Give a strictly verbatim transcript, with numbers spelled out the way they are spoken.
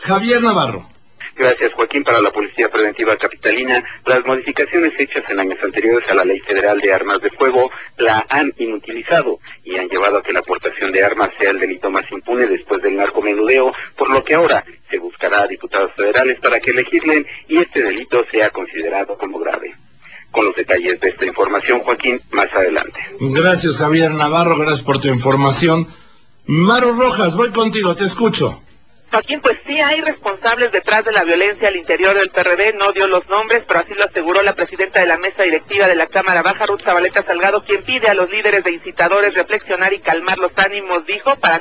Javier Navarro. Gracias, Joaquín. Para la Policía Preventiva Capitalina, las modificaciones hechas en años anteriores a la Ley Federal de Armas de Fuego la han inutilizado y han llevado a que la aportación de armas sea el delito más impune después del narcomenudeo, por lo que ahora se buscará a diputados federales para que legislen y este delito sea considerado como grave. Con los detalles de esta información, Joaquín, más adelante. Gracias, Javier Navarro, gracias por tu información. Maru Rojas, voy contigo, te escucho. Joaquín, pues sí hay responsables detrás de la violencia al interior del P R D, no dio los nombres, pero así lo aseguró la presidenta de la mesa directiva de la Cámara Baja, Ruth Zabaleta Salgado, quien pide a los líderes de incitadores reflexionar y calmar los ánimos, dijo, para